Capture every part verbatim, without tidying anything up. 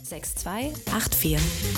sechs zwei acht vier.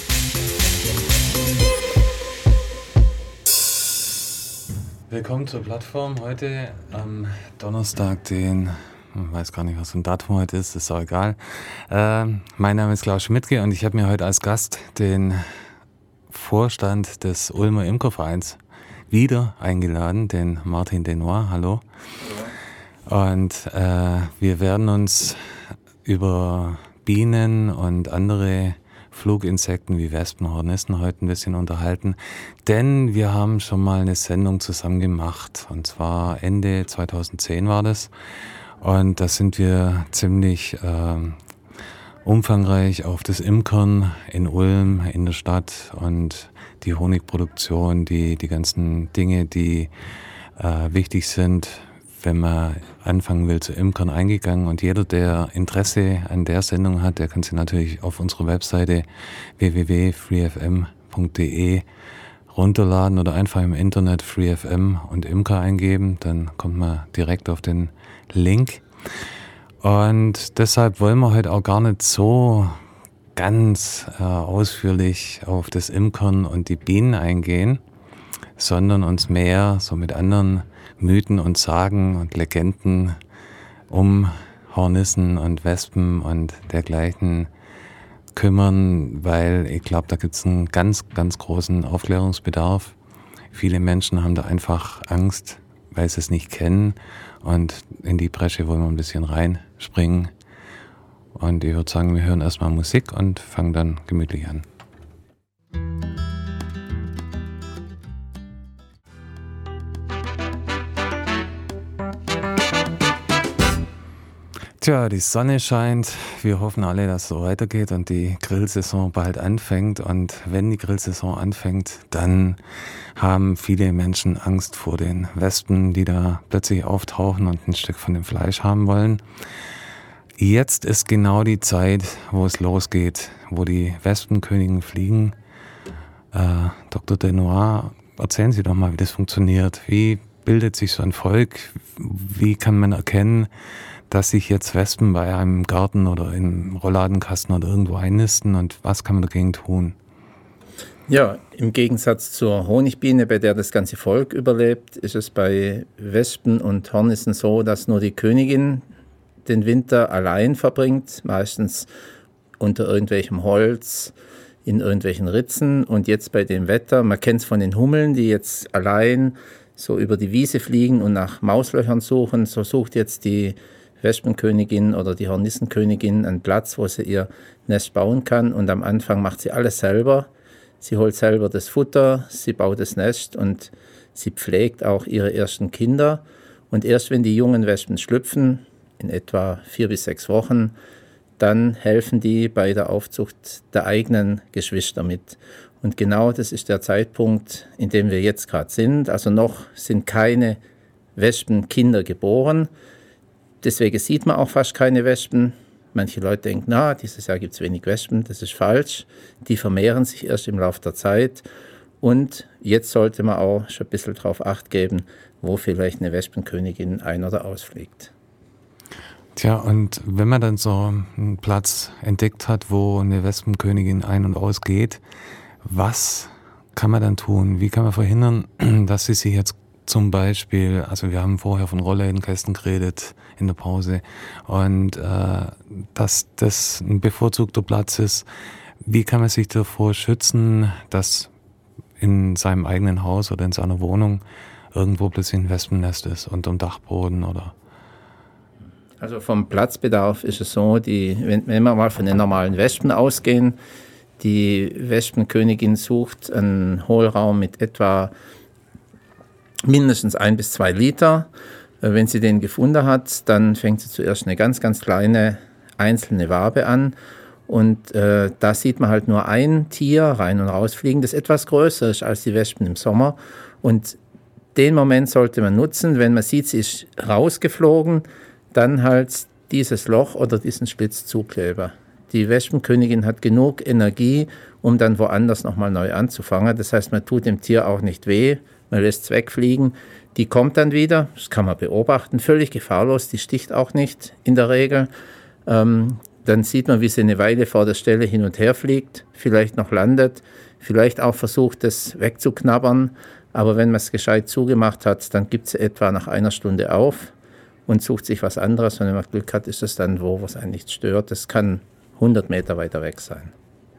Willkommen zur Plattform heute am Donnerstag, den, ich weiß gar nicht, was für ein Datum heute ist, ist auch egal. Äh, mein Name ist Klaus Schmidtke und ich habe mir heute als Gast den Vorstand des Ulmer Imkervereins wieder eingeladen, den Martin Denoir. Hallo. Hallo. Und äh, wir werden uns über Bienen und andere Fluginsekten wie Wespen, Hornissen heute ein bisschen unterhalten, denn wir haben schon mal eine Sendung zusammen gemacht und zwar Ende zweitausendzehn war das und da sind wir ziemlich äh, umfangreich auf das Imkern in Ulm, in der Stadt und die Honigproduktion, die, die ganzen Dinge, die äh, wichtig sind, wenn man anfangen will zu imkern, eingegangen. Und jeder, der Interesse an der Sendung hat, der kann sie natürlich auf unserer Webseite w w w punkt free f m punkt d e runterladen oder einfach im Internet FreeFM und Imker eingeben. Dann kommt man direkt auf den Link. Und deshalb wollen wir heute auch gar nicht so ganz äh, ausführlich auf das Imkern und die Bienen eingehen, sondern uns mehr so mit anderen Mythen und Sagen und Legenden um Hornissen und Wespen und dergleichen kümmern, weil ich glaube, da gibt es einen ganz, ganz großen Aufklärungsbedarf. Viele Menschen haben da einfach Angst, weil sie es nicht kennen und in die Bresche wollen wir ein bisschen reinspringen. Und ich würde sagen, wir hören erstmal Musik und fangen dann gemütlich an. Tja, die Sonne scheint. Wir hoffen alle, dass es so weitergeht und die Grillsaison bald anfängt. Und wenn die Grillsaison anfängt, dann haben viele Menschen Angst vor den Wespen, die da plötzlich auftauchen und ein Stück von dem Fleisch haben wollen. Jetzt ist genau die Zeit, wo es losgeht, wo die Wespenköniginnen fliegen. Äh, Doktor Denoir, erzählen Sie doch mal, wie das funktioniert. Wie bildet sich so ein Volk? Wie kann man erkennen, dass sich jetzt Wespen bei einem Garten oder im Rollladenkasten oder irgendwo einnisten und was kann man dagegen tun? Ja, im Gegensatz zur Honigbiene, bei der das ganze Volk überlebt, ist es bei Wespen und Hornissen so, dass nur die Königin den Winter allein verbringt, meistens unter irgendwelchem Holz, in irgendwelchen Ritzen. Und jetzt bei dem Wetter, man kennt es von den Hummeln, die jetzt allein so über die Wiese fliegen und nach Mauslöchern suchen, so sucht jetzt die Wespenkönigin oder die Hornissenkönigin einen Platz, wo sie ihr Nest bauen kann. Und am Anfang macht sie alles selber. Sie holt selber das Futter, sie baut das Nest und sie pflegt auch ihre ersten Kinder. Und erst wenn die jungen Wespen schlüpfen, in etwa vier bis sechs Wochen, dann helfen die bei der Aufzucht der eigenen Geschwister mit. Und genau das ist der Zeitpunkt, in dem wir jetzt gerade sind. Also noch sind keine Wespenkinder geboren. Deswegen sieht man auch fast keine Wespen. Manche Leute denken, na, dieses Jahr gibt es wenig Wespen. Das ist falsch. Die vermehren sich erst im Laufe der Zeit. Und jetzt sollte man auch schon ein bisschen darauf Acht geben, wo vielleicht eine Wespenkönigin ein- oder ausfliegt. Tja, und wenn man dann so einen Platz entdeckt hat, wo eine Wespenkönigin ein- und ausgeht, was kann man dann tun? Wie kann man verhindern, dass sie sich jetzt zum Beispiel, also wir haben vorher von Rolllädenkästen geredet in der Pause und äh, dass das ein bevorzugter Platz ist. Wie kann man sich davor schützen, dass in seinem eigenen Haus oder in seiner Wohnung irgendwo plötzlich ein Wespennest ist unterm Dachboden oder? Also vom Platzbedarf ist es so, die, wenn, wenn wir mal von den normalen Wespen ausgehen, die Wespenkönigin sucht einen Hohlraum mit etwa mindestens ein bis zwei Liter. Wenn sie den gefunden hat, dann fängt sie zuerst eine ganz, ganz kleine einzelne Wabe an. Und äh, da sieht man halt nur ein Tier rein und rausfliegen, das etwas größer ist als die Wespen im Sommer. Und den Moment sollte man nutzen, wenn man sieht, sie ist rausgeflogen, dann halt dieses Loch oder diesen Schlitz zukleben. Die Wespenkönigin hat genug Energie, um dann woanders nochmal neu anzufangen. Das heißt, man tut dem Tier auch nicht weh, man lässt es wegfliegen. Die kommt dann wieder, das kann man beobachten, völlig gefahrlos, die sticht auch nicht in der Regel. Ähm, Dann sieht man, wie sie eine Weile vor der Stelle hin und her fliegt, vielleicht noch landet, vielleicht auch versucht, es wegzuknabbern. Aber wenn man es gescheit zugemacht hat, dann gibt sie etwa nach einer Stunde auf und sucht sich was anderes. Und wenn man Glück hat, ist es dann wo, wo es einen nicht stört. Das kann hundert Meter weiter weg sein.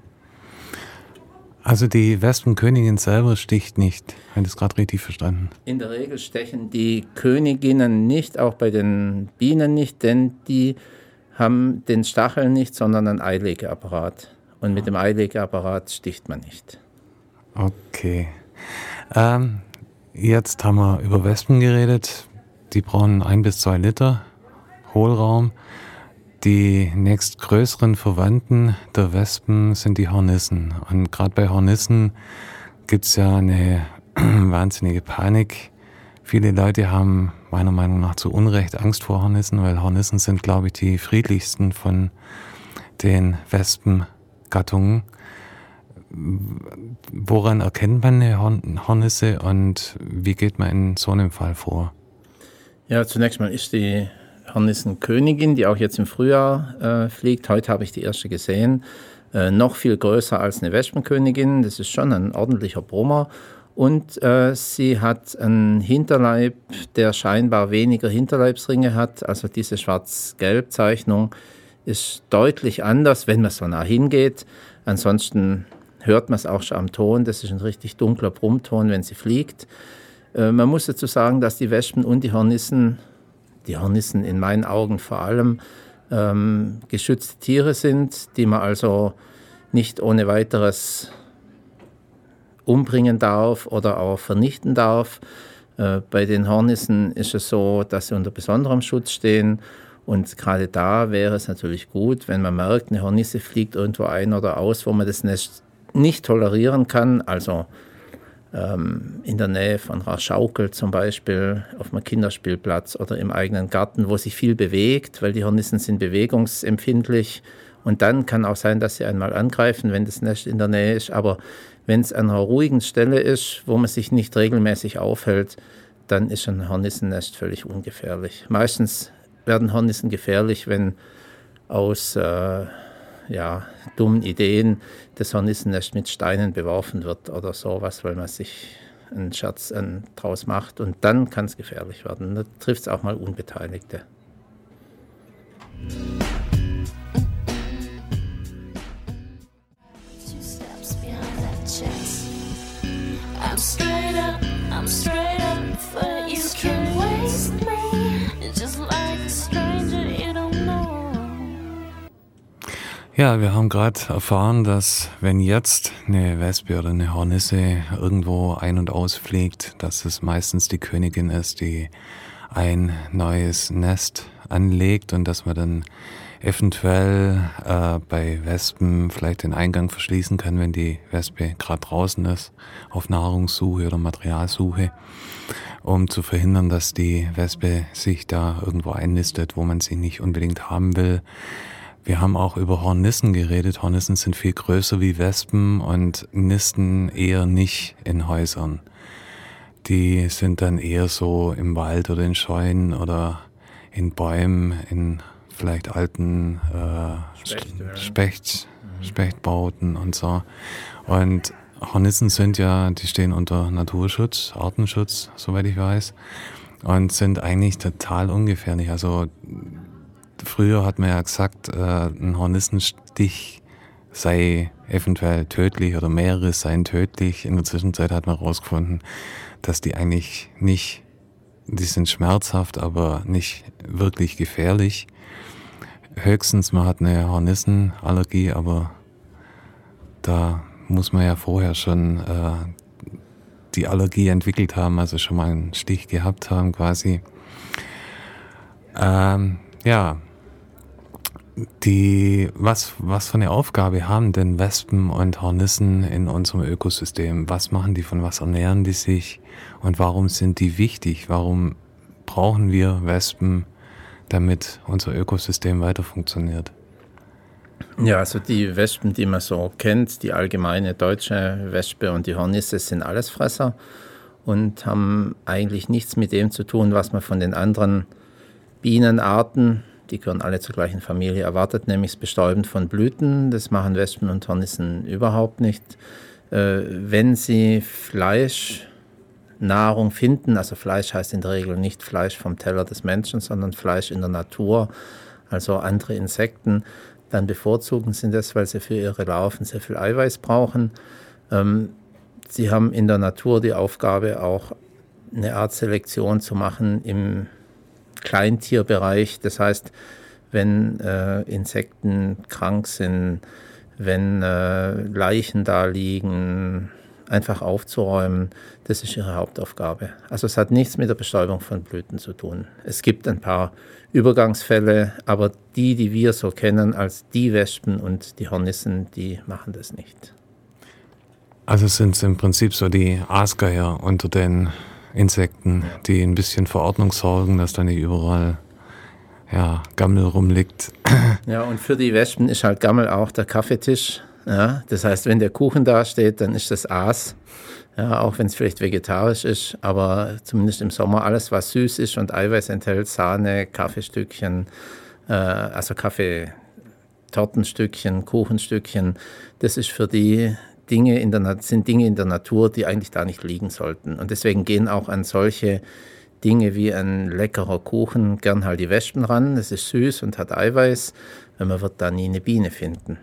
Also die Wespenkönigin selber sticht nicht. Habe ich das gerade richtig verstanden? In der Regel stechen die Königinnen nicht, auch bei den Bienen nicht, denn die haben den Stachel nicht, sondern einen Eilegeapparat. Und mit dem Eilegeapparat sticht man nicht. Okay. Ähm, jetzt haben wir über Wespen geredet. Die brauchen ein bis zwei Liter Hohlraum. Die nächstgrößeren Verwandten der Wespen sind die Hornissen. Und gerade bei Hornissen gibt es ja eine wahnsinnige Panik. Viele Leute haben meiner Meinung nach zu Unrecht Angst vor Hornissen, weil Hornissen sind, glaube ich, die friedlichsten von den Wespengattungen. Woran erkennt man eine Hornisse und wie geht man in so einem Fall vor? Ja, zunächst mal ist die Hornissenkönigin, die auch jetzt im Frühjahr äh, fliegt. Heute habe ich die erste gesehen. Äh, noch viel größer als eine Wespenkönigin. Das ist schon ein ordentlicher Brummer. Und äh, sie hat einen Hinterleib, der scheinbar weniger Hinterleibsringe hat. Also diese Schwarz-Gelb-Zeichnung ist deutlich anders, wenn man so nah hingeht. Ansonsten hört man es auch schon am Ton. Das ist ein richtig dunkler Brummton, wenn sie fliegt. Äh, man muss dazu sagen, dass die Wespen und die Hornissen, die Hornissen in meinen Augen vor allem, ähm, geschützte Tiere sind, die man also nicht ohne weiteres umbringen darf oder auch vernichten darf. Äh, bei den Hornissen ist es so, dass sie unter besonderem Schutz stehen. Und gerade da wäre es natürlich gut, wenn man merkt, eine Hornisse fliegt irgendwo ein oder aus, wo man das Nest nicht tolerieren kann. Also ähm, in der Nähe von einer Schaukel zum Beispiel, auf einem Kinderspielplatz oder im eigenen Garten, wo sich viel bewegt, weil die Hornissen sind bewegungsempfindlich. Und dann kann auch sein, dass sie einmal angreifen, wenn das Nest in der Nähe ist. Aber wenn es an einer ruhigen Stelle ist, wo man sich nicht regelmäßig aufhält, dann ist ein Hornissennest völlig ungefährlich. Meistens werden Hornissen gefährlich, wenn aus äh, ja, dummen Ideen das Hornissennest mit Steinen beworfen wird oder sowas, weil man sich einen Scherz äh, draus macht. Und dann kann es gefährlich werden. Da trifft es auch mal Unbeteiligte. I'm straight up, I'm straight up, but you can waste me, just like a stranger you don't know. Ja, wir haben gerade erfahren, dass wenn jetzt eine Wespe oder eine Hornisse irgendwo ein- und ausfliegt, dass es meistens die Königin ist, die ein neues Nest anlegt und dass man dann eventuell äh, bei Wespen vielleicht den Eingang verschließen kann, wenn die Wespe gerade draußen ist, auf Nahrungssuche oder Materialsuche, um zu verhindern, dass die Wespe sich da irgendwo einnistet, wo man sie nicht unbedingt haben will. Wir haben auch über Hornissen geredet. Hornissen sind viel größer wie Wespen und nisten eher nicht in Häusern. Die sind dann eher so im Wald oder in Scheunen oder in Bäumen, in vielleicht alten äh, Specht, Specht, Spechtbauten und so. Und Hornissen sind ja, die stehen unter Naturschutz, Artenschutz, soweit ich weiß, und sind eigentlich total ungefährlich. Also früher hat man ja gesagt, äh, ein Hornissenstich sei eventuell tödlich oder mehrere seien tödlich. In der Zwischenzeit hat man herausgefunden, dass die eigentlich nicht, die sind schmerzhaft, aber nicht wirklich gefährlich. Höchstens, man hat eine Hornissenallergie, aber da muss man ja vorher schon äh, die Allergie entwickelt haben, also schon mal einen Stich gehabt haben quasi. Ähm, ja, die, was, was für eine Aufgabe haben denn Wespen und Hornissen in unserem Ökosystem? Was machen die, von was ernähren die sich und warum sind die wichtig? Warum brauchen wir Wespen, damit unser Ökosystem weiter funktioniert? Ja, also die Wespen, die man so kennt, die allgemeine deutsche Wespe und die Hornisse sind Allesfresser und haben eigentlich nichts mit dem zu tun, was man von den anderen Bienenarten, die gehören alle zur gleichen Familie, erwartet, nämlich das Bestäuben von Blüten. Das machen Wespen und Hornissen überhaupt nicht. Äh, wenn sie Fleischnahrung finden, also Fleisch heißt in der Regel nicht Fleisch vom Teller des Menschen, sondern Fleisch in der Natur, also andere Insekten, dann bevorzugen sie das, weil sie für ihre Larven sehr viel Eiweiß brauchen. Ähm, sie haben in der Natur die Aufgabe, auch eine Art Selektion zu machen im Kleintierbereich. Das heißt, wenn äh, Insekten krank sind, wenn äh, Leichen da liegen, einfach aufzuräumen, das ist ihre Hauptaufgabe. Also es hat nichts mit der Bestäubung von Blüten zu tun. Es gibt ein paar Übergangsfälle, aber die, die wir so kennen als die Wespen und die Hornissen, die machen das nicht. Also sind es im Prinzip so die Aasgeier unter den Insekten, die ein bisschen für Ordnung sorgen, dass da nicht überall ja, Gammel rumliegt. Ja, und für die Wespen ist halt Gammel auch der Kaffeetisch. Ja, das heißt, wenn der Kuchen da steht, dann ist das Aas. Ja, auch wenn es vielleicht vegetarisch ist, aber zumindest im Sommer alles, was süß ist und Eiweiß enthält, Sahne, Kaffeestückchen, äh, also Kaffeetortenstückchen, Kuchenstückchen, das ist für die Dinge in der, sind Dinge in der Natur, die eigentlich da nicht liegen sollten. Und deswegen gehen auch an solche Dinge wie ein leckerer Kuchen gern halt die Wespen ran. Das ist süß und hat Eiweiß, weil man wird da nie eine Biene finden.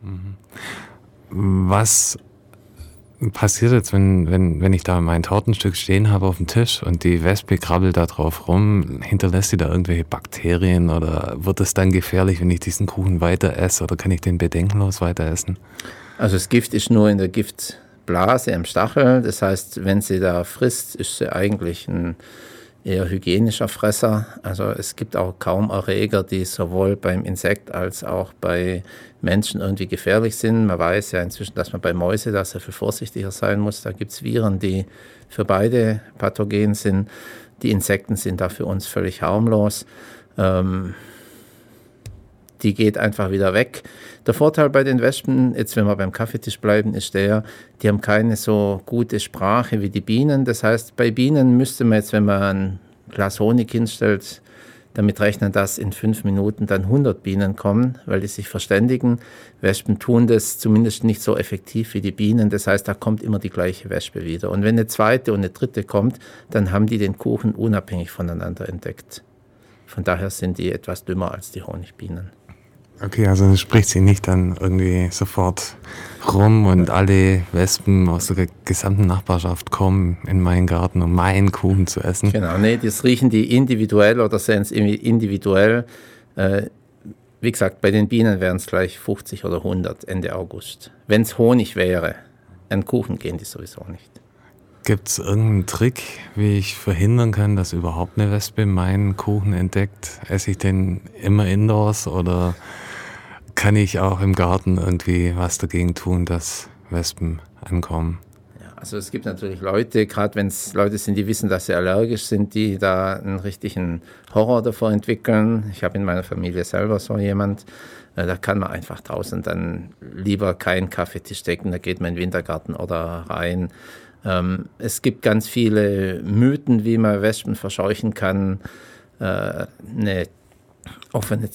Was passiert jetzt, wenn, wenn, wenn ich da mein Tortenstück stehen habe auf dem Tisch und die Wespe krabbelt da drauf rum? Hinterlässt sie da irgendwelche Bakterien oder wird es dann gefährlich, wenn ich diesen Kuchen weiter esse, oder kann ich den bedenkenlos weiter essen? Also das Gift ist nur in der Giftblase am Stachel. Das heißt, wenn sie da frisst, ist sie eigentlich ein eher hygienischer Fresser. Also es gibt auch kaum Erreger, die sowohl beim Insekt als auch bei Menschen irgendwie gefährlich sind. Man weiß ja inzwischen, dass man bei Mäuse da sehr viel vorsichtiger sein muss. Da gibt es Viren, die für beide pathogen sind. Die Insekten sind da für uns völlig harmlos. Ähm, die geht einfach wieder weg. Der Vorteil bei den Wespen, jetzt wenn wir beim Kaffeetisch bleiben, ist der, die haben keine so gute Sprache wie die Bienen. Das heißt, bei Bienen müsste man jetzt, wenn man ein Glas Honig hinstellt, damit rechnen, dass in fünf Minuten dann hundert Bienen kommen, weil die sich verständigen. Wespen tun das zumindest nicht so effektiv wie die Bienen. Das heißt, da kommt immer die gleiche Wespe wieder. Und wenn eine zweite und eine dritte kommt, dann haben die den Kuchen unabhängig voneinander entdeckt. Von daher sind die etwas dümmer als die Honigbienen. Okay, also spricht sie nicht dann irgendwie sofort rum und alle Wespen aus der gesamten Nachbarschaft kommen in meinen Garten, um meinen Kuchen zu essen? Genau, nee, das riechen die individuell oder sehen es individuell. Äh, wie gesagt, bei den Bienen wären es gleich fünfzig oder hundert Ende August. Wenn es Honig wäre, einen Kuchen gehen die sowieso nicht. Gibt es irgendeinen Trick, wie ich verhindern kann, dass überhaupt eine Wespe meinen Kuchen entdeckt? Esse ich den immer indoors oder kann ich auch im Garten irgendwie was dagegen tun, dass Wespen ankommen? Ja, also es gibt natürlich Leute, gerade wenn es Leute sind, die wissen, dass sie allergisch sind, die da einen richtigen Horror davor entwickeln. Ich habe in meiner Familie selber so jemand, da kann man einfach draußen dann lieber keinen Kaffeetisch decken, da geht man in den Wintergarten oder rein. Ähm, es gibt ganz viele Mythen, wie man Wespen verscheuchen kann. Äh, eine offene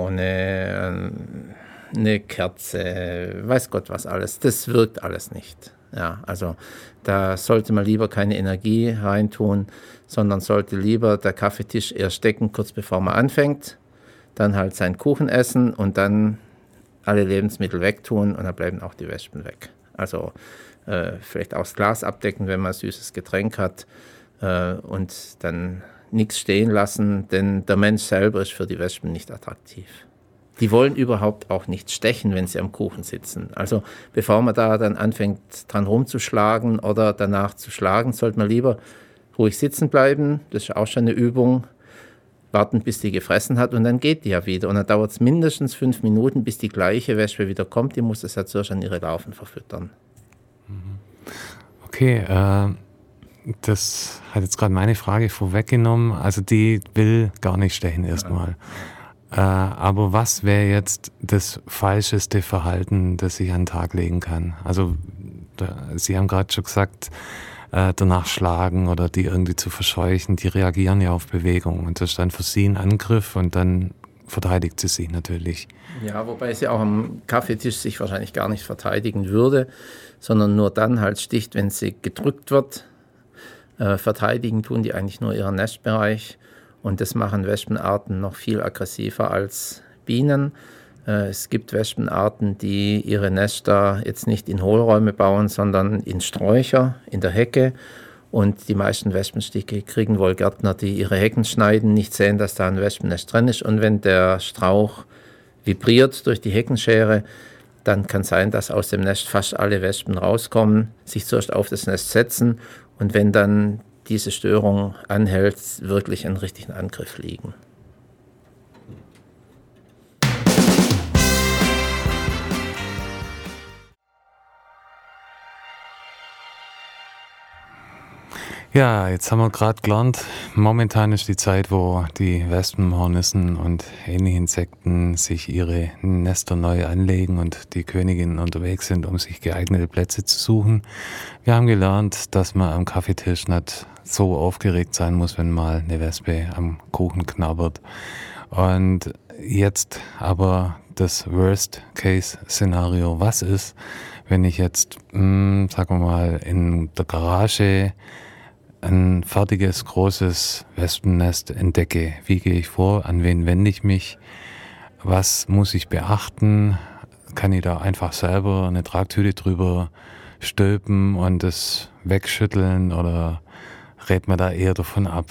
Zitrone, eine Kerze, weiß Gott was alles. Das wirkt alles nicht. Ja, also da sollte man lieber keine Energie reintun, sondern sollte lieber der Kaffeetisch erst decken, kurz bevor man anfängt, dann halt seinen Kuchen essen und dann alle Lebensmittel wegtun und dann bleiben auch die Wespen weg. Also äh, vielleicht auch das Glas abdecken, wenn man ein süßes Getränk hat äh, und dann nichts stehen lassen, denn der Mensch selber ist für die Wespen nicht attraktiv. Die wollen überhaupt auch nicht stechen, wenn sie am Kuchen sitzen. Also bevor man da dann anfängt, dran rumzuschlagen oder danach zu schlagen, sollte man lieber ruhig sitzen bleiben. Das ist auch schon eine Übung. Warten, bis die gefressen hat und dann geht die ja wieder. Und dann dauert es mindestens fünf Minuten, bis die gleiche Wespe wieder kommt. Die muss das ja zuerst an ihre Larven verfüttern. Okay, äh, das hat jetzt gerade meine Frage vorweggenommen. Also die will gar nicht stechen erstmal. Äh, aber was wäre jetzt das falscheste Verhalten, das ich an den Tag legen kann? Also da, Sie haben gerade schon gesagt, äh, danach schlagen oder die irgendwie zu verscheuchen, die reagieren ja auf Bewegung. Und das ist dann für Sie ein Angriff und dann verteidigt sie sich natürlich. Ja, wobei sie auch am Kaffeetisch sich wahrscheinlich gar nicht verteidigen würde, sondern nur dann halt sticht, wenn sie gedrückt wird. Äh, verteidigen tun die eigentlich nur ihren Nestbereich und das machen Wespenarten noch viel aggressiver als Bienen. Äh, es gibt Wespenarten, die ihre Nester jetzt nicht in Hohlräume bauen, sondern in Sträucher, in der Hecke. Und die meisten Wespenstiche kriegen wohl Gärtner, die ihre Hecken schneiden, nicht sehen, dass da ein Wespennest drin ist. Und wenn der Strauch vibriert durch die Heckenschere, dann kann sein, dass aus dem Nest fast alle Wespen rauskommen, sich zuerst auf das Nest setzen und wenn dann diese Störung anhält, wirklich einen richtigen Angriff liegen. Ja, jetzt haben wir gerade gelernt, momentan ist die Zeit, wo die Wespen, Hornissen und ähnliche Insekten sich ihre Nester neu anlegen und die Königinnen unterwegs sind, um sich geeignete Plätze zu suchen. Wir haben gelernt, dass man am Kaffeetisch nicht so aufgeregt sein muss, wenn mal eine Wespe am Kuchen knabbert. Und jetzt aber das Worst-Case-Szenario. Was ist, wenn ich jetzt, mh, sagen wir mal, in der Garage ein fertiges, großes Wespennest entdecke? Wie gehe ich vor? An wen wende ich mich? Was muss ich beachten? Kann ich da einfach selber eine Tragtüte drüber stülpen und es wegschütteln oder rät man da eher davon ab?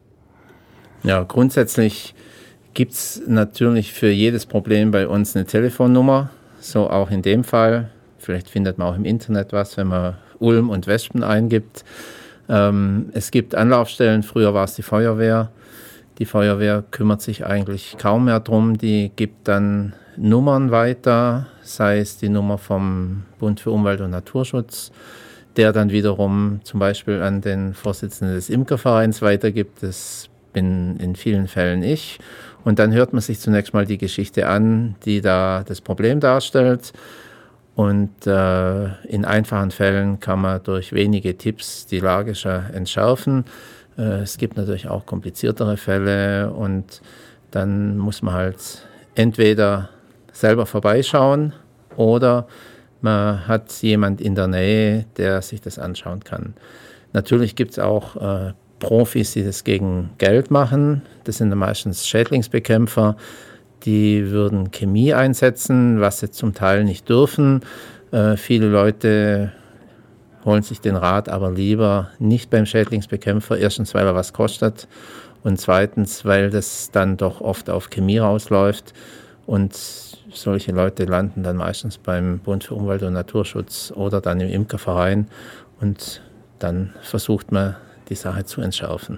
Ja, grundsätzlich gibt es natürlich für jedes Problem bei uns eine Telefonnummer, so auch in dem Fall. Vielleicht findet man auch im Internet was, wenn man Ulm und Wespen eingibt. Ähm, es gibt Anlaufstellen, früher war es die Feuerwehr. Die Feuerwehr kümmert sich eigentlich kaum mehr drum, die gibt dann Nummern weiter, sei es die Nummer vom Bund für Umwelt und Naturschutz, der dann wiederum zum Beispiel an den Vorsitzenden des Imkervereins weitergibt. Das bin in vielen Fällen ich. Und dann hört man sich zunächst mal die Geschichte an, die da das Problem darstellt. Und äh, in einfachen Fällen kann man durch wenige Tipps die Lage schon entschärfen. Äh, es gibt natürlich auch kompliziertere Fälle und dann muss man halt entweder selber vorbeischauen oder man hat jemand in der Nähe, der sich das anschauen kann. Natürlich gibt es auch äh, Profis, die das gegen Geld machen. Das sind meistens Schädlingsbekämpfer. Die würden Chemie einsetzen, was sie zum Teil nicht dürfen. Äh, viele Leute holen sich den Rat aber lieber nicht beim Schädlingsbekämpfer. Erstens, weil er was kostet und zweitens, weil das dann doch oft auf Chemie rausläuft. Und solche Leute landen dann meistens beim Bund für Umwelt und Naturschutz oder dann im Imkerverein. Und dann versucht man, die Sache zu entschärfen.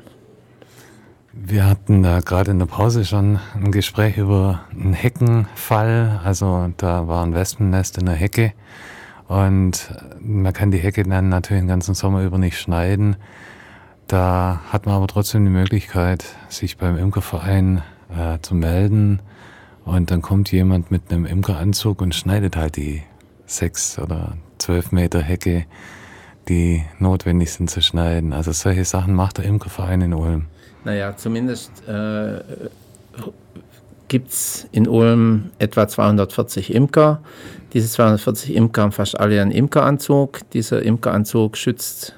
Wir hatten da gerade in der Pause schon ein Gespräch über einen Heckenfall. Also da war ein Wespennest in der Hecke und man kann die Hecke dann natürlich den ganzen Sommer über nicht schneiden. Da hat man aber trotzdem die Möglichkeit, sich beim Imkerverein äh, zu melden und dann kommt jemand mit einem Imkeranzug und schneidet halt die sechs oder zwölf Meter Hecke, die notwendig sind zu schneiden. Also solche Sachen macht der Imkerverein in Ulm. Naja, zumindest äh, gibt es in Ulm etwa zweihundertvierzig Imker. Diese zweihundertvierzig Imker haben fast alle einen Imkeranzug. Dieser Imkeranzug schützt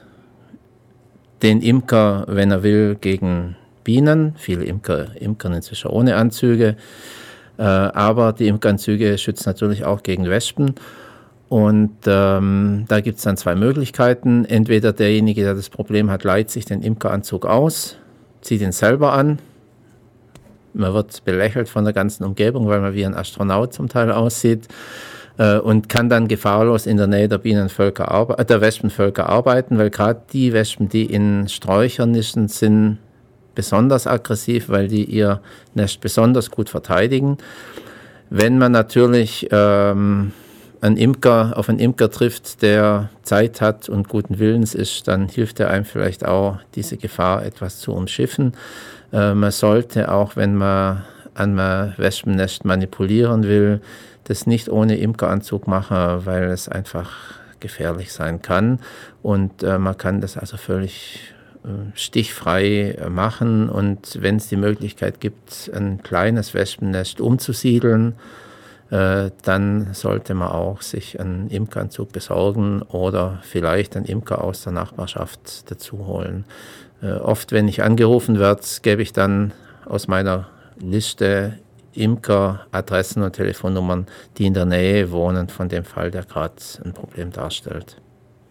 den Imker, wenn er will, gegen Bienen. Viele Imker imkern inzwischen ohne Anzüge. Äh, aber die Imkeranzüge schützen natürlich auch gegen Wespen. Und ähm, da gibt es dann zwei Möglichkeiten. Entweder derjenige, der das Problem hat, leiht sich den Imkeranzug aus, zieht ihn selber an. Man wird belächelt von der ganzen Umgebung, weil man wie ein Astronaut zum Teil aussieht äh, und kann dann gefahrlos in der Nähe der Bienenvölker arbe- äh, der Wespenvölker arbeiten, weil gerade die Wespen, die in Sträuchern nisten, sind besonders aggressiv, weil die ihr Nest besonders gut verteidigen. Wenn man natürlich ähm, einen Imker, auf einen Imker trifft, der Zeit hat und guten Willens ist, dann hilft er einem vielleicht auch, diese Gefahr etwas zu umschiffen. Äh, man sollte auch, wenn man an einem Wespennest manipulieren will, das nicht ohne Imkeranzug machen, weil es einfach gefährlich sein kann. Und äh, man kann das also völlig stichfrei machen und wenn es die Möglichkeit gibt, ein kleines Wespennest umzusiedeln, äh, dann sollte man auch sich einen Imkeranzug besorgen oder vielleicht einen Imker aus der Nachbarschaft dazu holen. Äh, oft, wenn ich angerufen werde, gebe ich dann aus meiner Liste Imker, Adressen und Telefonnummern, die in der Nähe wohnen von dem Fall, der gerade ein Problem darstellt.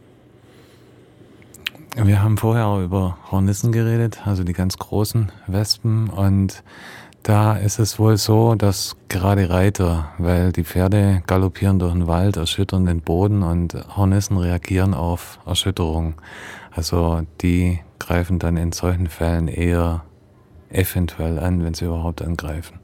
Wir haben vorher auch über Hornissen geredet, also die ganz großen Wespen. Und da ist es wohl so, dass gerade Reiter, weil die Pferde galoppieren durch den Wald, erschüttern den Boden und Hornissen reagieren auf Erschütterung. Also die greifen dann in solchen Fällen eher eventuell an, wenn sie überhaupt angreifen.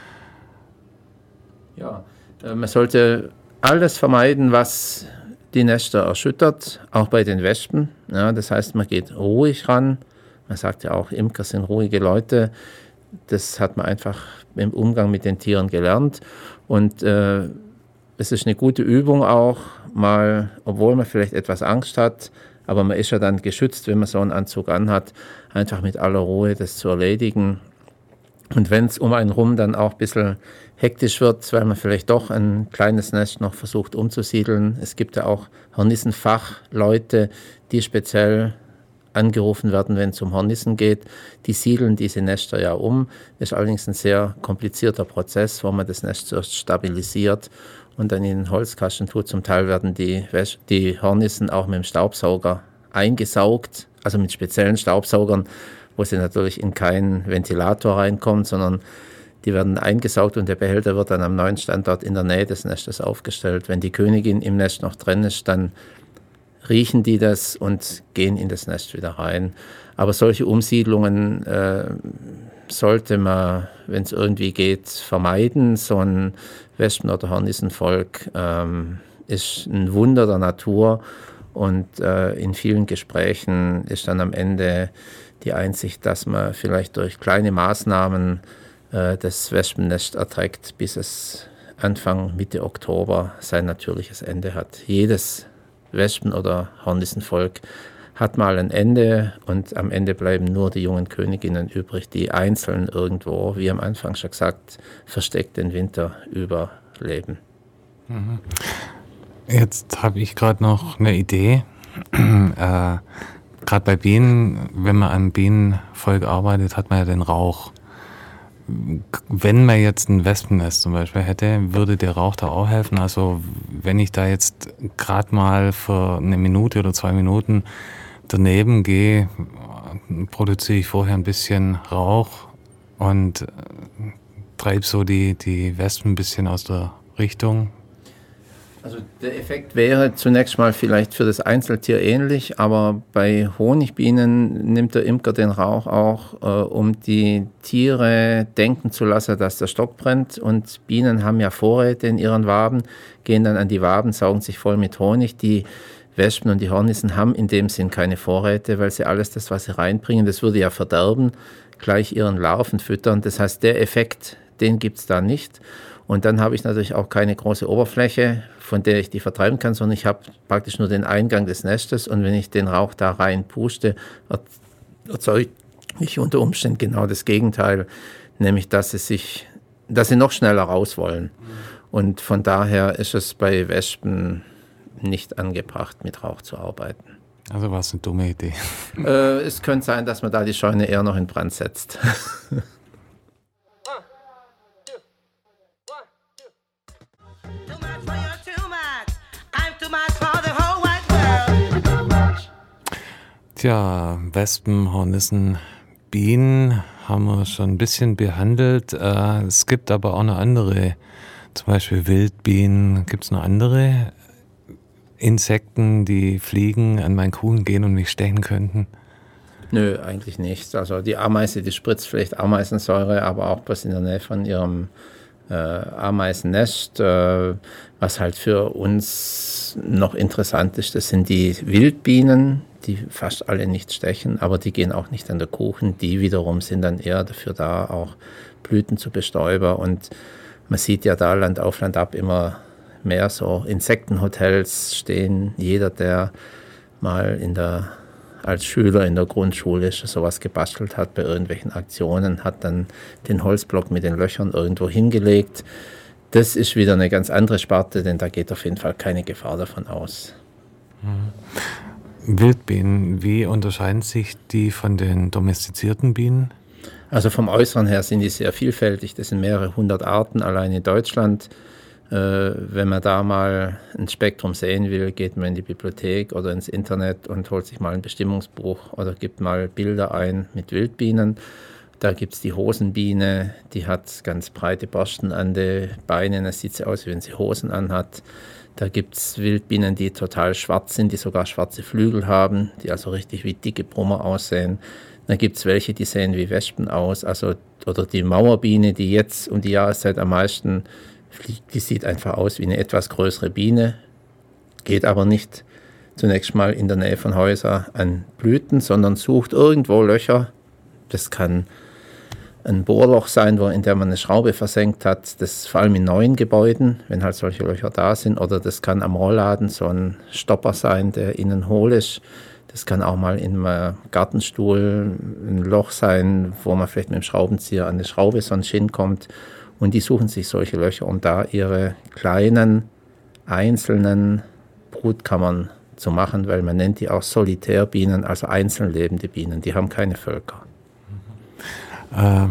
Ja, äh, man sollte alles vermeiden, was die Nester erschüttert, auch bei den Wespen. Ja, das heißt, man geht ruhig ran. Man sagt ja auch, Imker sind ruhige Leute. Das hat man einfach im Umgang mit den Tieren gelernt. Und äh, es ist eine gute Übung auch, mal, obwohl man vielleicht etwas Angst hat, aber man ist ja dann geschützt, wenn man so einen Anzug anhat, einfach mit aller Ruhe das zu erledigen. Und wenn es um einen rum dann auch ein bisschen hektisch wird, weil man vielleicht doch ein kleines Nest noch versucht umzusiedeln. Es gibt ja auch Hornissenfachleute, die speziell angerufen werden, wenn es um Hornissen geht. Die siedeln diese Nester ja um. Ist allerdings ein sehr komplizierter Prozess, wo man das Nest zuerst stabilisiert und dann in den Holzkasten tut. Zum Teil werden die, die Hornissen auch mit dem Staubsauger eingesaugt, also mit speziellen Staubsaugern, wo sie natürlich in keinen Ventilator reinkommen, sondern die werden eingesaugt und der Behälter wird dann am neuen Standort in der Nähe des Nestes aufgestellt. Wenn die Königin im Nest noch drin ist, dann riechen die das und gehen in das Nest wieder rein. Aber solche Umsiedlungen äh, sollte man, wenn es irgendwie geht, vermeiden. So ein Wespen- oder Hornissenvolk ähm, ist ein Wunder der Natur und äh, in vielen Gesprächen ist dann am Ende die Einsicht, dass man vielleicht durch kleine Maßnahmen äh, das Wespennest erträgt, bis es Anfang, Mitte Oktober sein natürliches Ende hat. Jedes Wespen- oder Hornissenvolk hat mal ein Ende und am Ende bleiben nur die jungen Königinnen übrig, die einzeln irgendwo, wie am Anfang schon gesagt, versteckt den Winter überleben. Mhm. Jetzt habe ich gerade noch eine Idee. äh, Gerade bei Bienen, wenn man an Bienenvolk arbeitet, hat man ja den Rauch. Wenn man jetzt ein Wespennest zum Beispiel hätte, würde der Rauch da auch helfen? Also wenn ich da jetzt gerade mal für eine Minute oder zwei Minuten daneben gehe, produziere ich vorher ein bisschen Rauch und treibe so die, die Wespen ein bisschen aus der Richtung. Also der Effekt wäre zunächst mal vielleicht für das Einzeltier ähnlich, aber bei Honigbienen nimmt der Imker den Rauch auch, äh, um die Tiere denken zu lassen, dass der Stock brennt. Und Bienen haben ja Vorräte in ihren Waben, gehen dann an die Waben, saugen sich voll mit Honig. Die Wespen und die Hornissen haben in dem Sinn keine Vorräte, weil sie alles das, was sie reinbringen, das würde ja verderben, gleich ihren Larven füttern. Das heißt, der Effekt, den gibt es da nicht. Und dann habe ich natürlich auch keine große Oberfläche, von der ich die vertreiben kann, sondern ich habe praktisch nur den Eingang des Nestes. Und wenn ich den Rauch da rein puste, erzeuge ich unter Umständen genau das Gegenteil, nämlich dass sie sich, dass sie noch schneller raus wollen. Und von daher ist es bei Wespen nicht angebracht, mit Rauch zu arbeiten. Also war es eine dumme Idee. Äh, es könnte sein, dass man da die Scheune eher noch in Brand setzt. Tja, Wespen, Hornissen, Bienen haben wir schon ein bisschen behandelt. Äh, es gibt aber auch noch andere, zum Beispiel Wildbienen. Gibt es noch andere Insekten, die fliegen, an meinen Kuchen gehen und mich stechen könnten? Nö, eigentlich nicht. Also die Ameise, die spritzt vielleicht Ameisensäure, aber auch bloß in der Nähe von ihrem äh, Ameisennest. Äh, was halt für uns noch interessant ist, das sind die Wildbienen, die fast alle nicht stechen, aber die gehen auch nicht an der Kuchen. Die wiederum sind dann eher dafür da, auch Blüten zu bestäuben. Und man sieht ja da Land auf, Land ab immer mehr so Insektenhotels stehen. Jeder, der mal in der als Schüler in der Grundschule sowas gebastelt hat bei irgendwelchen Aktionen, hat dann den Holzblock mit den Löchern irgendwo hingelegt. Das ist wieder eine ganz andere Sparte, denn da geht auf jeden Fall keine Gefahr davon aus. Wildbienen, wie unterscheiden sich die von den domestizierten Bienen? Also vom Äußeren her sind die sehr vielfältig. Das sind mehrere hundert Arten allein in Deutschland. Äh, wenn man da mal ein Spektrum sehen will, geht man in die Bibliothek oder ins Internet und holt sich mal ein Bestimmungsbuch oder gibt mal Bilder ein mit Wildbienen. Da gibt es die Hosenbiene, die hat ganz breite Borsten an den Beinen. Es sieht so aus, wie wenn sie Hosen anhat. Da gibt es Wildbienen, die total schwarz sind, die sogar schwarze Flügel haben, die also richtig wie dicke Brummer aussehen. Dann gibt es welche, die sehen wie Wespen aus. Also, oder die Mauerbiene, die jetzt um die Jahreszeit am meisten fliegt, die sieht einfach aus wie eine etwas größere Biene. Geht aber nicht zunächst mal in der Nähe von Häusern an Blüten, sondern sucht irgendwo Löcher. Das kann ein Bohrloch sein, wo, in dem man eine Schraube versenkt hat, das vor allem in neuen Gebäuden, wenn halt solche Löcher da sind, oder das kann am Rollladen so ein Stopper sein, der innen hohl ist. Das kann auch mal in einem Gartenstuhl ein Loch sein, wo man vielleicht mit dem Schraubenzieher an eine Schraube sonst hinkommt. Und die suchen sich solche Löcher, um da ihre kleinen, einzelnen Brutkammern zu machen, weil man nennt die auch Solitärbienen, also einzeln lebende Bienen. Die haben keine Völker. Äh,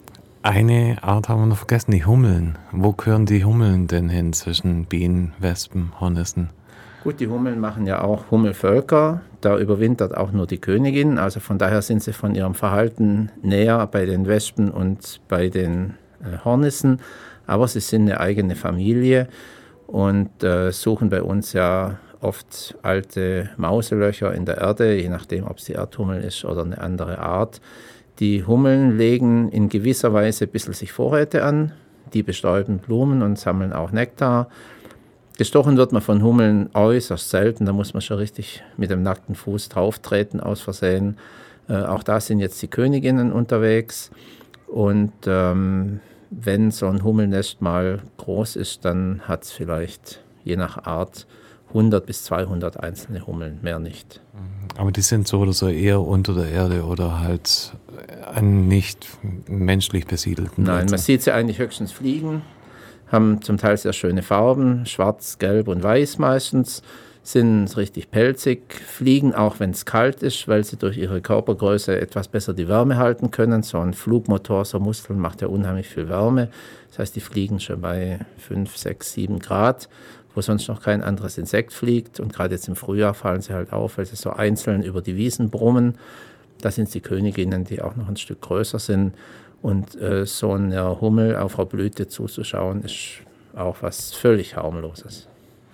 eine Art haben wir noch vergessen, die Hummeln. Wo gehören die Hummeln denn hin zwischen Bienen, Wespen, Hornissen? Gut, die Hummeln machen ja auch Hummelvölker. Da überwintert auch nur die Königin. Also von daher sind sie von ihrem Verhalten näher bei den Wespen und bei den äh, Hornissen. Aber sie sind eine eigene Familie und äh, suchen bei uns ja oft alte Mauselöcher in der Erde, je nachdem, ob es die Erdhummel ist oder eine andere Art. Die Hummeln legen in gewisser Weise ein bisschen sich Vorräte an. Die bestäuben Blumen und sammeln auch Nektar. Gestochen wird man von Hummeln äußerst selten. Da muss man schon richtig mit dem nackten Fuß drauf treten, aus Versehen. Äh, auch da sind jetzt die Königinnen unterwegs. Und ähm, wenn so ein Hummelnest mal groß ist, dann hat es vielleicht je nach Art hundert bis zweihundert einzelne Hummeln, mehr nicht. Aber die sind so oder so eher unter der Erde oder halt an nicht menschlich besiedelten Nein, Plätzen. man sieht sie eigentlich höchstens fliegen, haben zum Teil sehr schöne Farben, schwarz, gelb und weiß meistens, sind richtig pelzig, fliegen auch wenn es kalt ist, weil sie durch ihre Körpergröße etwas besser die Wärme halten können. So ein Flugmotor, so Muskeln macht ja unheimlich viel Wärme. Das heißt, die fliegen schon bei fünf, sechs, sieben Grad, wo sonst noch kein anderes Insekt fliegt. Und gerade jetzt im Frühjahr fallen sie halt auf, weil sie so einzeln über die Wiesen brummen. Da sind die Königinnen, die auch noch ein Stück größer sind. Und äh, so einer Hummel auf einer Blüte zuzuschauen, ist auch was völlig harmloses.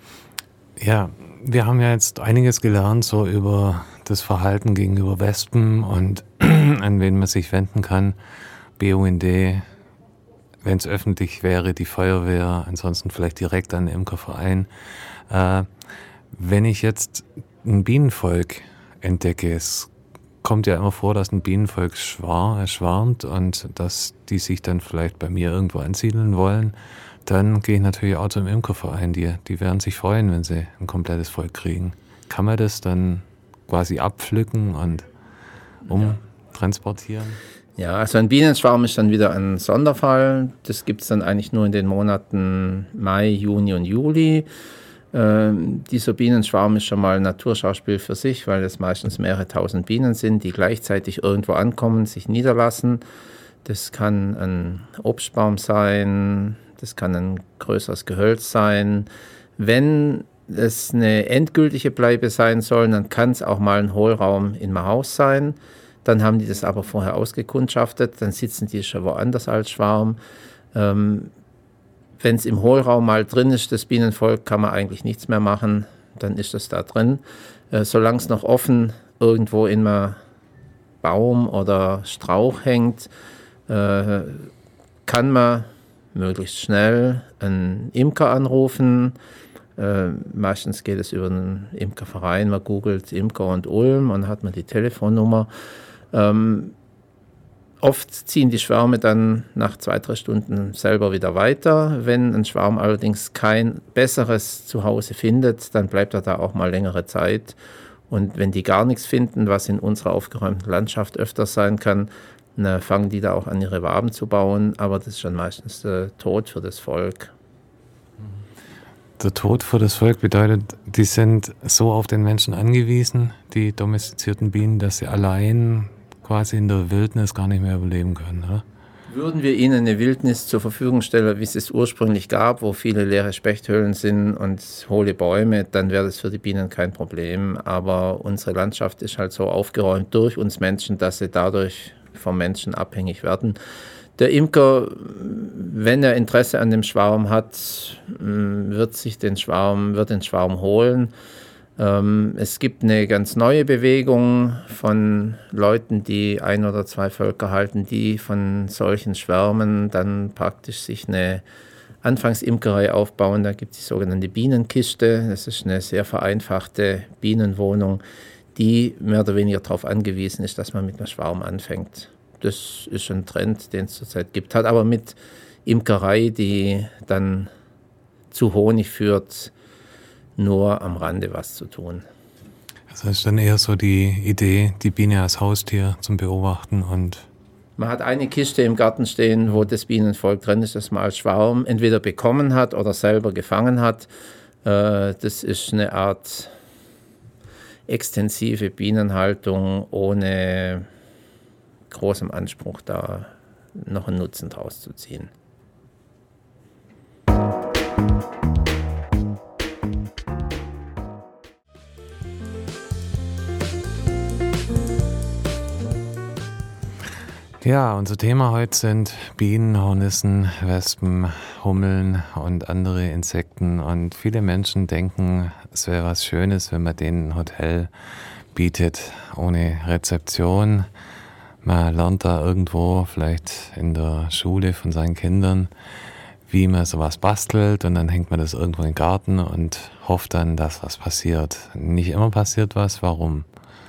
Ja, wir haben ja jetzt einiges gelernt so über das Verhalten gegenüber Wespen und an wen man sich wenden kann. B U N D, wenn es öffentlich wäre, die Feuerwehr, ansonsten vielleicht direkt an den Imkerverein. Äh, wenn ich jetzt ein Bienenvolk entdecke, es kommt ja immer vor, dass ein Bienenvolk schwar, schwarmt und dass die sich dann vielleicht bei mir irgendwo ansiedeln wollen, dann gehe ich natürlich auch zum Imkerverein. Die, die werden sich freuen, wenn sie ein komplettes Volk kriegen. Kann man das dann quasi abpflücken und umtransportieren? Ja, also ein Bienenschwarm ist dann wieder ein Sonderfall. Das gibt es dann eigentlich nur in den Monaten Mai, Juni und Juli. Ähm, dieser Bienenschwarm ist schon mal ein Naturschauspiel für sich, weil es meistens mehrere tausend Bienen sind, die gleichzeitig irgendwo ankommen, sich niederlassen. Das kann ein Obstbaum sein, das kann ein größeres Gehölz sein. Wenn es eine endgültige Bleibe sein soll, dann kann es auch mal ein Hohlraum in einem Haus sein. Dann haben die das aber vorher ausgekundschaftet, dann sitzen die schon woanders als Schwarm. Ähm, Wenn es im Hohlraum mal drin ist, das Bienenvolk, kann man eigentlich nichts mehr machen, dann ist es da drin. Äh, solange es noch offen irgendwo in einem Baum oder Strauch hängt, äh, kann man möglichst schnell einen Imker anrufen. Äh, meistens geht es über einen Imkerverein, man googelt Imker und Ulm und hat man die Telefonnummer. Ähm, Oft ziehen die Schwärme dann nach zwei, drei Stunden selber wieder weiter. Wenn ein Schwarm allerdings kein besseres Zuhause findet, dann bleibt er da auch mal längere Zeit. Und wenn die gar nichts finden, was in unserer aufgeräumten Landschaft öfters sein kann, na, fangen die da auch an, ihre Waben zu bauen. Aber das ist schon meistens der Tod für das Volk. Der Tod für das Volk bedeutet, die sind so auf den Menschen angewiesen, die domestizierten Bienen, dass sie allein quasi in der Wildnis gar nicht mehr überleben können, oder? Würden wir ihnen eine Wildnis zur Verfügung stellen, wie es es ursprünglich gab, wo viele leere Spechthöhlen sind und hohle Bäume, dann wäre das für die Bienen kein Problem. Aber unsere Landschaft ist halt so aufgeräumt durch uns Menschen, dass sie dadurch vom Menschen abhängig werden. Der Imker, wenn er Interesse an dem Schwarm hat, wird sich den Schwarm, wird den Schwarm holen. Es gibt eine ganz neue Bewegung von Leuten, die ein oder zwei Völker halten, die von solchen Schwärmen dann praktisch sich eine Anfangsimkerei aufbauen. Da gibt es die sogenannte Bienenkiste. Das ist eine sehr vereinfachte Bienenwohnung, die mehr oder weniger darauf angewiesen ist, dass man mit einem Schwarm anfängt. Das ist ein Trend, den es zurzeit gibt. Hat aber mit Imkerei, die dann zu Honig führt, nur am Rande was zu tun. Das ist dann eher so die Idee, die Biene als Haustier zum Beobachten und... Man hat eine Kiste im Garten stehen, wo das Bienenvolk drin ist, das man als Schwarm entweder bekommen hat oder selber gefangen hat. Das ist eine Art extensive Bienenhaltung ohne großem Anspruch, da noch einen Nutzen draus zu ziehen. Ja, unser Thema heute sind Bienen, Hornissen, Wespen, Hummeln und andere Insekten. Und viele Menschen denken, es wäre was Schönes, wenn man denen ein Hotel bietet, ohne Rezeption. Man lernt da irgendwo, vielleicht in der Schule von seinen Kindern, wie man sowas bastelt. Und dann hängt man das irgendwo in den Garten und hofft dann, dass was passiert. Nicht immer passiert was. Warum?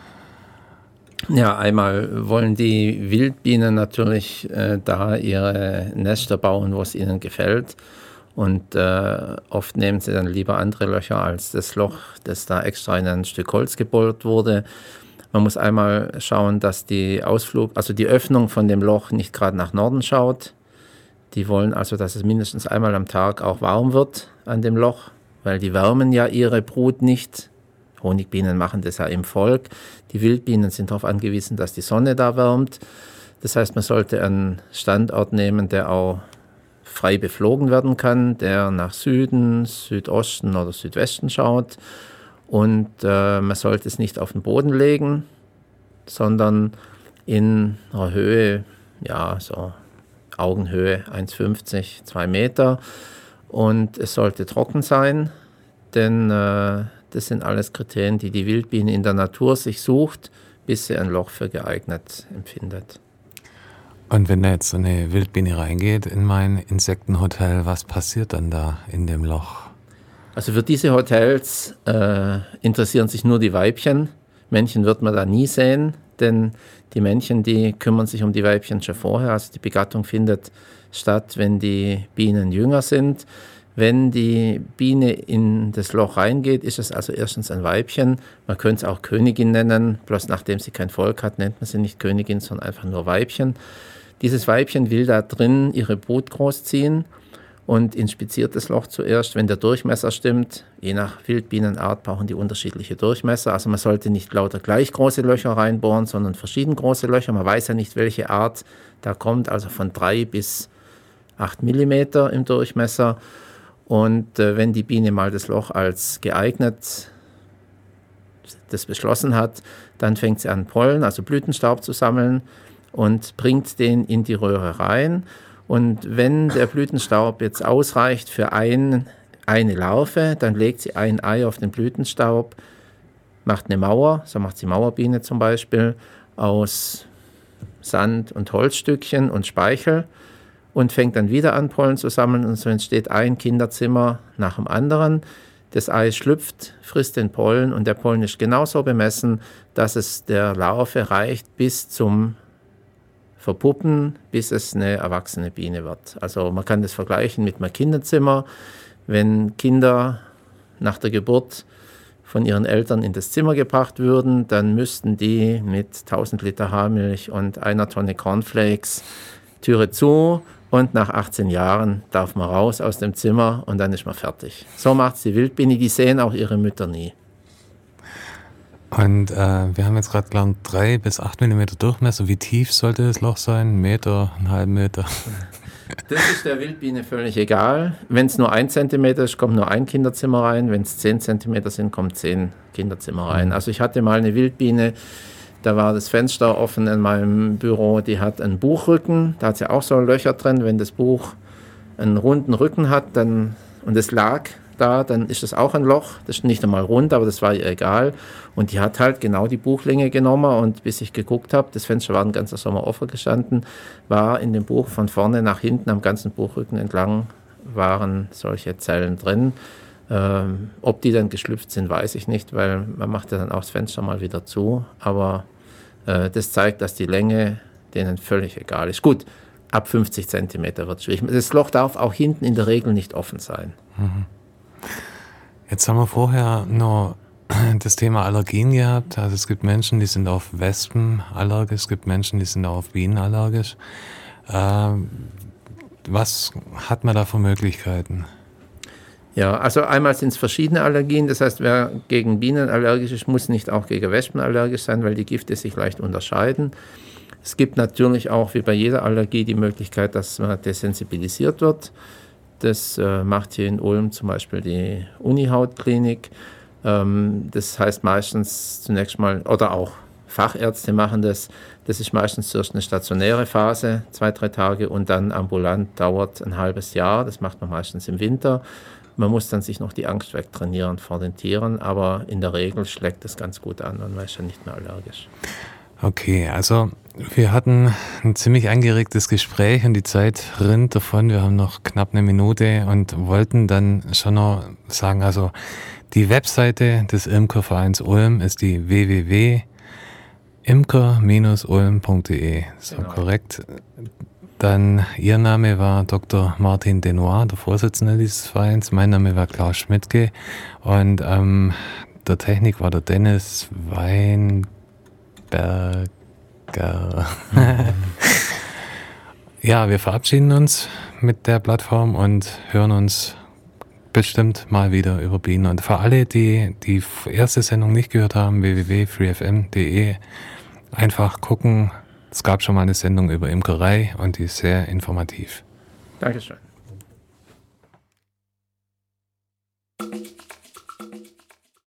Ja, einmal wollen die Wildbienen natürlich äh, da ihre Nester bauen, wo es ihnen gefällt. Und äh, oft nehmen sie dann lieber andere Löcher als das Loch, das da extra in ein Stück Holz gebohrt wurde. Man muss einmal schauen, dass die Ausflug, also die Öffnung von dem Loch nicht gerade nach Norden schaut. Die wollen also, dass es mindestens einmal am Tag auch warm wird an dem Loch, weil die wärmen ja ihre Brut nicht. Honigbienen machen das ja im Volk. Die Wildbienen sind darauf angewiesen, dass die Sonne da wärmt. Das heißt, man sollte einen Standort nehmen, der auch frei beflogen werden kann, der nach Süden, Südosten oder Südwesten schaut. Und äh, man sollte es nicht auf den Boden legen, sondern in einer Höhe, ja, so Augenhöhe eins Komma fünfzig, zwei Meter. Und es sollte trocken sein, denn äh, das sind alles Kriterien, die die Wildbiene in der Natur sich sucht, bis sie ein Loch für geeignet empfindet. Und wenn da jetzt so eine Wildbiene reingeht in mein Insektenhotel, was passiert dann da in dem Loch? Also für diese Hotels äh, interessieren sich nur die Weibchen. Männchen wird man da nie sehen, denn die Männchen, die kümmern sich um die Weibchen schon vorher. Also die Begattung findet statt, wenn die Bienen jünger sind. Wenn die Biene in das Loch reingeht, ist es also erstens ein Weibchen. Man könnte es auch Königin nennen, bloß nachdem sie kein Volk hat, nennt man sie nicht Königin, sondern einfach nur Weibchen. Dieses Weibchen will da drin ihre Brut großziehen und inspiziert das Loch zuerst, wenn der Durchmesser stimmt. Je nach Wildbienenart brauchen die unterschiedliche Durchmesser. Also man sollte nicht lauter gleich große Löcher reinbohren, sondern verschieden große Löcher. Man weiß ja nicht, welche Art da kommt, also von drei bis acht Millimeter im Durchmesser. Und äh, wenn die Biene mal das Loch als geeignet das beschlossen hat, dann fängt sie an, Pollen, also Blütenstaub zu sammeln und bringt den in die Röhre rein. Und wenn der Blütenstaub jetzt ausreicht für ein, eine Larve, dann legt sie ein Ei auf den Blütenstaub, macht eine Mauer, so macht sie Mauerbiene zum Beispiel, aus Sand und Holzstückchen und Speichel. Und fängt dann wieder an, Pollen zu sammeln und so entsteht ein Kinderzimmer nach dem anderen. Das Ei schlüpft, frisst den Pollen und der Pollen ist genauso bemessen, dass es der Larve reicht bis zum Verpuppen, bis es eine erwachsene Biene wird. Also man kann das vergleichen mit einem Kinderzimmer. Wenn Kinder nach der Geburt von ihren Eltern in das Zimmer gebracht würden, dann müssten die mit tausend Liter Haarmilch und einer Tonne Cornflakes Türe zu und nach achtzehn Jahren darf man raus aus dem Zimmer und dann ist man fertig. So macht es die Wildbiene, die sehen auch ihre Mütter nie. Und äh, wir haben jetzt gerade gelernt, drei bis acht Millimeter Durchmesser. Wie tief sollte das Loch sein? Ein Meter, einen halben Meter? Das ist der Wildbiene völlig egal. Wenn es nur ein Zentimeter ist, kommt nur ein Kinderzimmer rein. Wenn es zehn Zentimeter sind, kommt zehn Kinderzimmer rein. Also ich hatte mal eine Wildbiene, da war das Fenster offen in meinem Büro, die hat einen Buchrücken, da hat sie auch so Löcher drin. Wenn das Buch einen runden Rücken hat dann, und es lag da, dann ist das auch ein Loch. Das ist nicht einmal rund, aber das war ihr egal. Und die hat halt genau die Buchlänge genommen und bis ich geguckt habe, das Fenster war den ganzen Sommer offen gestanden, war in dem Buch von vorne nach hinten am ganzen Buchrücken entlang waren solche Zellen drin. Ähm, ob die dann geschlüpft sind, weiß ich nicht, weil man macht ja dann auch das Fenster mal wieder zu. Aber äh, das zeigt, dass die Länge denen völlig egal ist. Gut, ab fünfzig Zentimeter wird es schwierig. Das Loch darf auch hinten in der Regel nicht offen sein. Mhm. Jetzt haben wir vorher noch das Thema Allergien gehabt. Also es gibt Menschen, die sind auf Wespen allergisch, es gibt Menschen, die sind auf Bienen allergisch. Ähm, was hat man da für Möglichkeiten? Ja, also einmal sind es verschiedene Allergien. Das heißt, wer gegen Bienen allergisch ist, muss nicht auch gegen Wespen allergisch sein, weil die Gifte sich leicht unterscheiden. Es gibt natürlich auch, wie bei jeder Allergie, die Möglichkeit, dass man desensibilisiert wird. Das äh, macht hier in Ulm zum Beispiel die Uni-Hautklinik. Ähm, das heißt meistens zunächst mal, oder auch Fachärzte machen das, das ist meistens zuerst eine stationäre Phase, zwei, drei Tage und dann ambulant dauert ein halbes Jahr. Das macht man meistens im Winter. Man muss dann sich noch die Angst wegtrainieren vor den Tieren, aber in der Regel schlägt das ganz gut an und man ist dann nicht mehr allergisch. Okay, also wir hatten ein ziemlich angeregtes Gespräch und die Zeit rinnt davon. Wir haben noch knapp eine Minute und wollten dann schon noch sagen, also die Webseite des Imkervereins Ulm ist die w w w punkt imker Bindestrich ulm punkt d e. So, genau. Korrekt. Dann Ihr Name war Doktor Martin Denoir, der Vorsitzende dieses Vereins. Mein Name war Klaus Schmidtke und ähm, der Technik war der Dennis Weinberger. Ja, wir verabschieden uns mit der Plattform und hören uns bestimmt mal wieder über Bienen. Und für alle, die die erste Sendung nicht gehört haben, w w w punkt free f m punkt d e, einfach gucken. Es gab schon mal eine Sendung über Imkerei und die ist sehr informativ. Dankeschön.